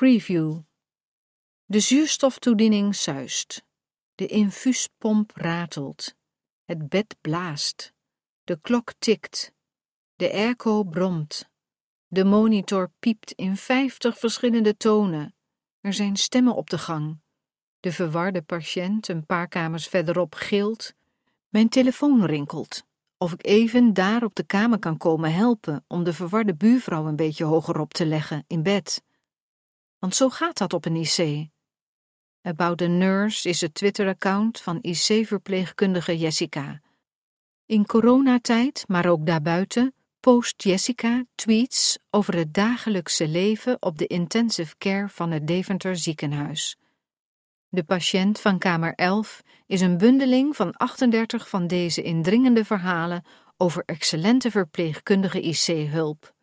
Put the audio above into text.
Preview. De zuurstoftoediening suist. De infuuspomp ratelt. Het bed blaast. De klok tikt. De airco bromt. De monitor piept in 50 verschillende tonen. Er zijn stemmen op de gang. De verwarde patiënt een paar kamers verderop gilt. Mijn telefoon rinkelt. Of ik even daar op de kamer kan komen helpen om de verwarde buurvrouw een beetje hogerop te leggen in bed. Want zo gaat dat op een IC. About a Nurse is het Twitter-account van IC-verpleegkundige Jessica. In coronatijd, maar ook daarbuiten, post Jessica tweets over het dagelijkse leven op de intensive care van het Deventer ziekenhuis. De patiënt van kamer 11 is een bundeling van 38 van deze indringende verhalen over excellente verpleegkundige IC-hulp.